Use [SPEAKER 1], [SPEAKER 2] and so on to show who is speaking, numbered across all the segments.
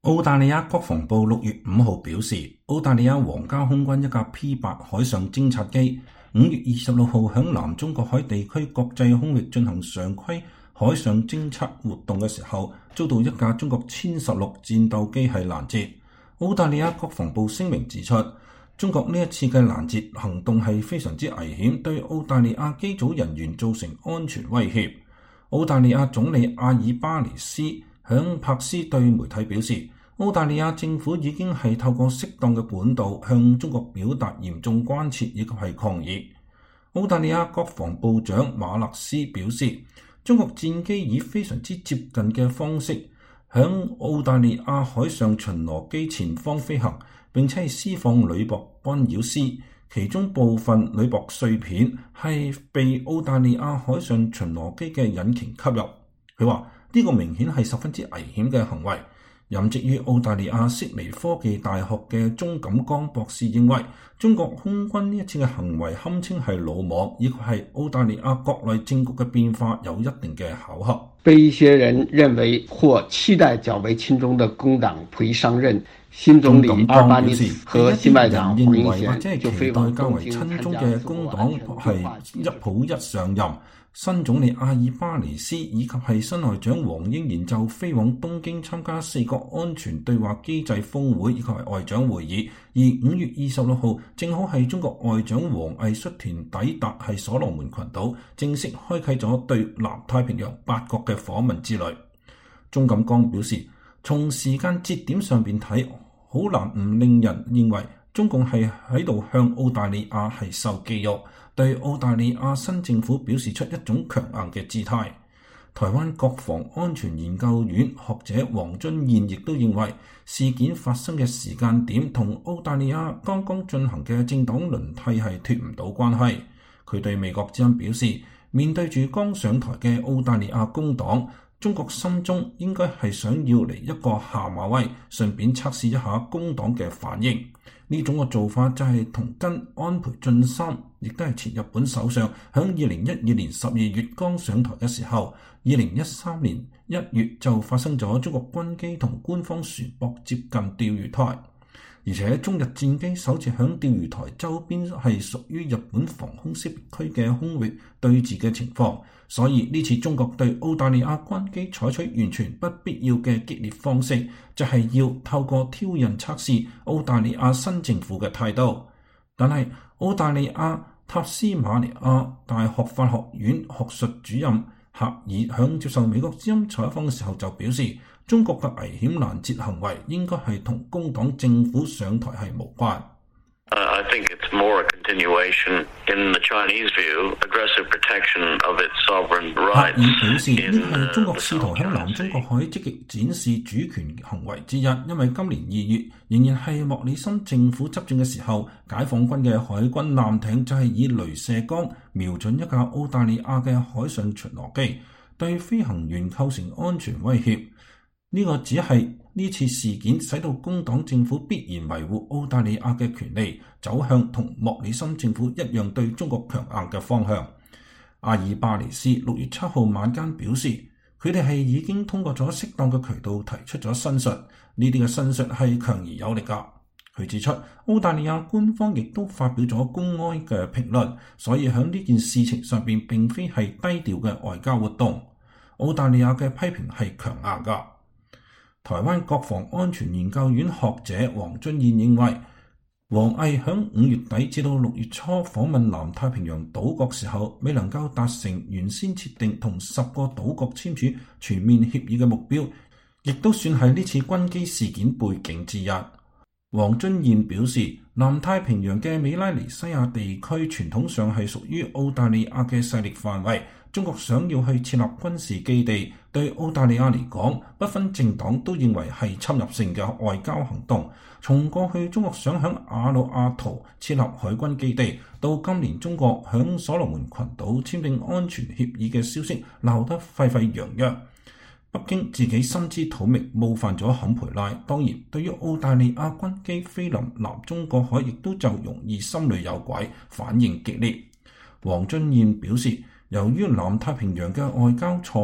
[SPEAKER 1] 澳大利亞國防部6月5號表示，澳大利亞皇家空軍一架 P8 海上偵察機5月26號響南中國海地區國際空域進行常規海上偵察活動嘅時候，遭到一架中國殲16戰鬥機係攔截。澳大利亞國防部聲明指出，中國呢一次嘅攔截行動係非常之危險，對澳大利亞機組人員造成安全威脅。澳大利亞總理阿爾巴尼斯響柏斯對媒體表示，澳大利亞政府已經係透過適當嘅管道向中國表達嚴重關切以及係抗議。澳大利亞國防部長馬勒斯表示，中國戰機以非常之接近嘅方式響澳大利亞海上巡邏機前方飛行，並且係施放鋁箔干擾絲，其中部分鋁箔碎片係被澳大利亞海上巡邏機嘅引擎吸入。佢話呢個明顯係十分之危險嘅行為。任職於澳大利亞悉尼科技大學嘅鍾錦江博士認為，中國空軍呢一次嘅行為堪稱係魯莽，亦係澳大利亞國內政局嘅變化有一定嘅巧合。
[SPEAKER 2] 被一些人認為或期待較為親中的工黨陪上任，新總理阿爾巴尼斯和新外長胡英賢就飛往東京參加
[SPEAKER 1] 嘅工黨係一抱一上任。新總理阿爾巴尼斯以及係新外長黃英賢就飛往東京參加4國安全對話機制峰會以及係外長會議，而5月26號正好係中國外長王毅率團抵達係所羅門群島，正式開啟咗對南太平洋8國嘅訪問之旅。鍾錦江表示，從時間節點上邊睇，好難唔令人認為中共係喺度向澳大利亞係秀肌肉，對澳大利亞新政府表示出一種強硬嘅姿態。台灣國防安全研究院學者黃遵彥亦都認為，事件發生嘅時間點同澳大利亞剛剛進行嘅政黨輪替係脫唔到關係。佢對美國之音表示，面對住剛上台嘅澳大利亞工黨，中國心中應該係想要嚟一個下馬威，順便測試一下工黨嘅反應。呢種嘅做法就係同跟安倍晉三，亦都係前日本首相，響2012年12月剛上台嘅時候，2013年1月就發生咗中國軍機同官方船舶接近釣魚台，而且中日戰機首次響釣魚台周邊係屬於日本防空識別區嘅空域對峙嘅情況，所以呢次中國對澳大利亞軍機採取完全不必要嘅激烈方式，就係要透過挑釁測試澳大利亞新政府嘅態度。但係澳大利亞塔斯馬尼亞大學法學院學術主任赫爾響接受美國之音採訪嘅時候就表示，中國嘅危險攔截行為應該係同工黨政府上台係無關。
[SPEAKER 3] I think it's more a continuation in the Chinese view, aggressive protection of its sovereign rights.
[SPEAKER 1] 赫爾表示，呢係中國試圖喺南中國海積極展示主權行為之一，因為今年2月仍然係莫里森政府執政嘅時候，解放軍嘅海軍艦艇就係以雷射光瞄準一架澳大利亞嘅海上巡邏機，對飛行員構成安全威脅。呢個只係呢次事件使到工黨政府必然維護澳大利亞嘅權利，走向同莫里森政府一樣對中國強硬嘅方向。阿爾巴尼斯6月7號晚間表示，佢哋係已經通過咗適當嘅渠道提出咗申述，呢啲嘅申述係強而有力㗎。佢指出，澳大利亞官方亦都發表咗公開嘅評論，所以喺呢件事情上邊並非係低調嘅外交活動。澳大利亞嘅批評係強硬㗎。台灣國防安全研究院學者黃遵彥認為，王毅響5月底至到6月初訪問南太平洋島國時候，未能夠達成原先設定同10個島國簽署全面協議嘅目標，亦都算係呢次軍機事件背景之一。黃遵彥表示，南太平洋嘅美拉尼西亞地區傳統上係屬於澳大利亞嘅勢力範圍，中國想要去設立軍事基地，對澳大利亞嚟講，不分政黨都認為係侵入性嘅外交行動。從過去中國想響瓦努阿圖設立海軍基地，到今年中國響所羅門群島簽訂安全協議嘅消息鬧得沸沸揚揚，北京自己心知肚明，冒犯咗坎培拉，當然對於澳大利亞軍機飛臨南中國海，亦都就容易心裏有鬼，反應激烈。黃遵彥表示，由於南太平洋嘅外交挫敗，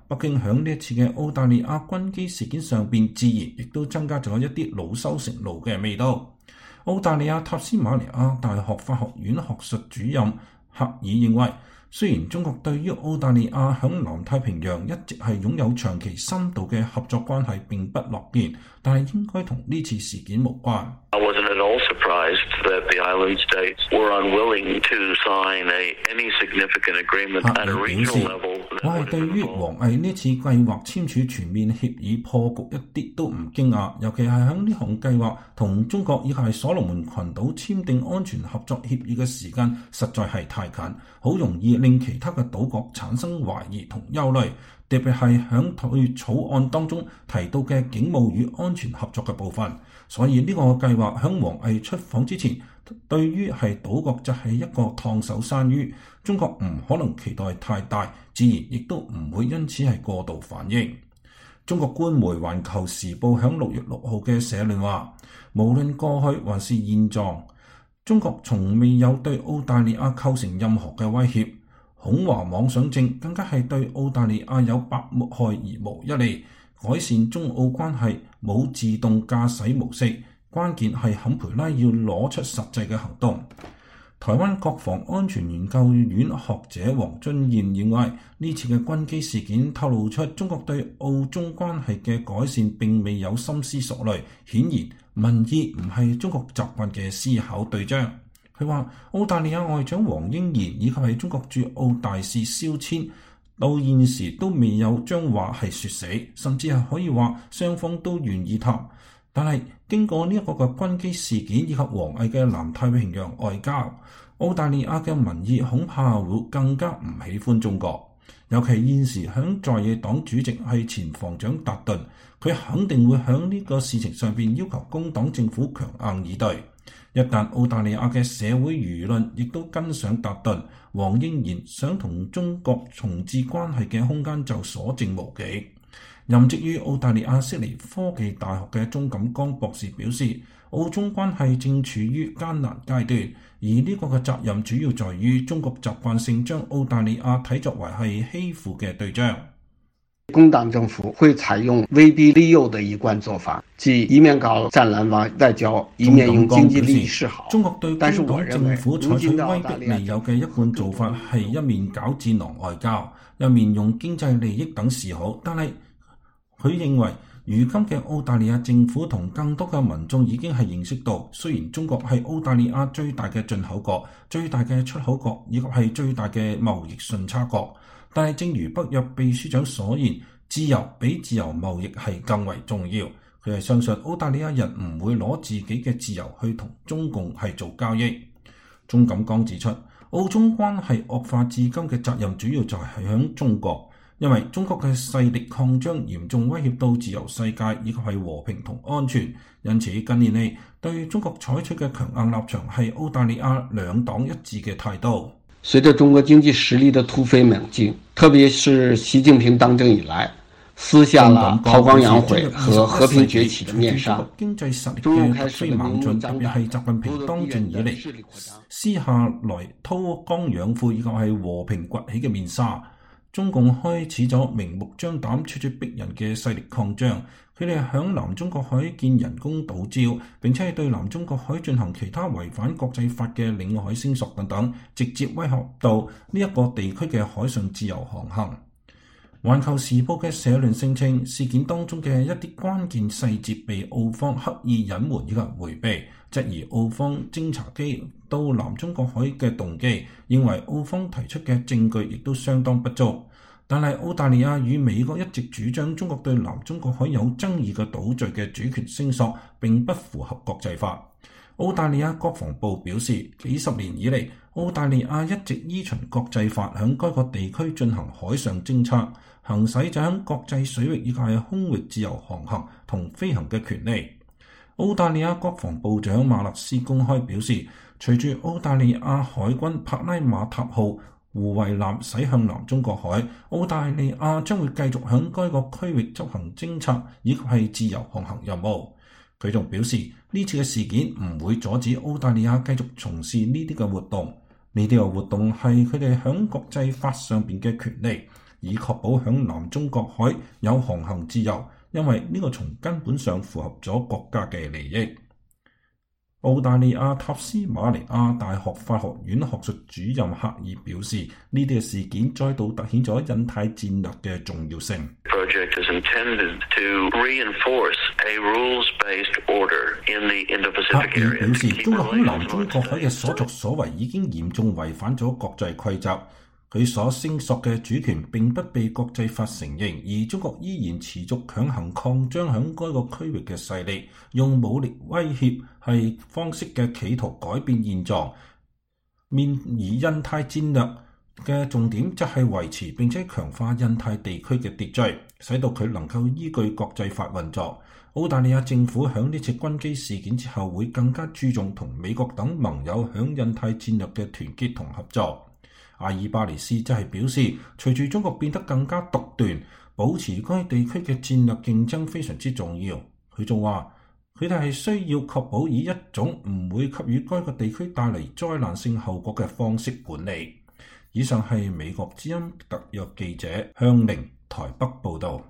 [SPEAKER 1] 北京響呢一次嘅澳大利亞軍機事件上邊，自然亦都增加咗一啲惱羞成怒嘅味道。澳大利亞塔斯馬尼亞大學法學院學術主任赫爾認為，雖然中國對於澳大利亞響南太平洋一直係擁有長期深度嘅合作關係並不樂見，但係應該同呢次事件無關。
[SPEAKER 3] I wasn't at all surprised that the island states were unwilling to sign any significant agreement at a regional level.
[SPEAKER 1] 我係對於王毅呢次計劃簽署全面協議破局一啲都唔驚訝，尤其係喺呢項計劃同中國以及所羅門群島簽訂安全合作協議嘅時間實在係太近，好容易令其他嘅島國產生懷疑同憂慮，特別係響佢草案當中提到嘅警務與安全合作嘅部分。所以呢個計劃響王毅出訪之前，對於係島國就係一個燙手山芋，中國唔可能期待太大，自然亦都唔會因此係過度反應。中國官媒《環球時報》響6月6號嘅社論話，無論過去還是現狀，中國從未有對澳大利亞構成任何嘅威脅，恐華妄想症更加係對澳大利亞有百害而無一利。改善中澳關係冇自動駕駛模式，關鍵係坎培拉要攞出實際嘅行動。台灣國防安全研究院學者黃遵彥認為，呢次嘅軍機事件透露出中國對澳中關係嘅改善並未有深思熟慮，顯然民意唔係中國習慣嘅思考對象。佢話澳大利亞外長黃英賢以及係中國駐澳大使蕭千到現時都未有將話係說死，甚至係可以話雙方都願意談。但係經過呢一個嘅軍機事件以及王毅嘅南太平洋外交，澳大利亞嘅民意恐怕會更加唔喜歡中國。尤其現時響在野黨主席係前防長達頓，佢肯定會響呢個事情上邊要求工黨政府強硬以對。一旦澳大利亞嘅社會輿論亦都跟上達頓，黃英賢想同中國重置關係嘅空間就所剩無幾。任職於澳大利亞悉尼科技大學嘅鐘錦江博士表示，澳中關係正處於艱難階段，而呢個嘅責任主要在於中國習慣性將澳大利亞睇作為係欺負嘅對象。
[SPEAKER 2] 工黨政府會採用威逼利誘的一貫做法，即一面搞戰狼外交，一面用經濟利益示好。
[SPEAKER 1] 中國對工黨政府採取威逼利誘嘅一貫做法係一面搞戰狼外交，一面用經濟利益等示好。但係佢認為，如今嘅澳大利亞政府同更多嘅民眾已經係認識到，雖然中國係澳大利亞最大嘅進口國、最大嘅出口國以及係最大嘅貿易順差國，但係正如北約秘書長所言，自由比自由貿易係更為重要。佢係相信澳大利亞人唔會攞自己嘅自由去同中共係做交易。鐘錦江指出，澳中關係惡化至今嘅責任主要就係響中國。因為中國嘅勢力擴張嚴重威脅到自由世界以及係和平同安全，因此近年嚟對中國採取嘅強硬立場係澳大利亞兩黨一致嘅態度。
[SPEAKER 2] 隨着中國經濟實力的突飛猛進，特別是習近平當政以來，撕下了韜光養晦和和平崛起的面紗。
[SPEAKER 1] 經濟實力嘅突飛猛進，特別係習近平當政以嚟撕下來韜光養晦以及係和平崛起嘅面紗。中共開始咗明目張膽、咄咄逼人嘅勢力擴張，佢哋響南中國海建人工島礁，並且係對南中國海進行其他違反國際法嘅領海聲索等等，直接威嚇到呢一個地區嘅海上自由航行。環球時報嘅社論聲稱，事件當中嘅一啲關鍵細節被澳方刻意隱瞞以及迴避，質疑澳方偵察機到南中國海嘅動機，認為澳方提出嘅證據亦都相當不足。但係澳大利亞與美國一直主張中國對南中國海有爭議嘅島嶼嘅主權聲索並不符合國際法。澳大利亞國防部表示，幾十年以嚟，澳大利亞一直依循國際法響該個地區進行海上偵察，行使就響國際水域以及空域自由航行同飛行嘅權利。澳大利亞國防部長馬勒斯公開表示，隨住澳大利亞海軍帕拉馬塔號護衛艦駛向南中國海，澳大利亞將會繼續響該個區域執行偵察以及係自由航行任務。佢仲表示，呢次嘅事件唔會阻止澳大利亞繼續從事呢啲嘅活動，呢啲嘅活動係佢哋響國際法上邊嘅權利， 以確保響南中國海有航行自由，因為呢個從根本上符合咗國家嘅利益。澳大利亞塔斯馬尼亞大學法學院學術主任克爾表示，呢啲嘅事件再度凸顯咗印太戰略嘅重要性。
[SPEAKER 3] Project is intended to reinforce a rules-based order in the Indo-Pacific area.
[SPEAKER 1] 克爾表示，中國喺南中國海嘅所作所為已經嚴重違反咗國際規則。佢所聲索嘅主權並不被國際法承認，而中國依然持續強行擴張響該個區域嘅勢力，用武力威脅係方式嘅企圖改變現狀。而印太戰略嘅重點則係維持並且強化印太地區嘅秩序，使到佢能夠依據國際法運作。澳大利亞政府響呢次軍機事件之後，會更加注重同美國等盟友響印太戰略嘅團結同合作。阿爾巴尼斯則係表示，隨住中國變得更加獨斷，保持該地區嘅戰略競爭非常之重要。佢仲話，佢哋係需要確保以一種唔會給予該個地區帶嚟災難性後果嘅方式管理。以上係美國之音特約記者向寧台北報導。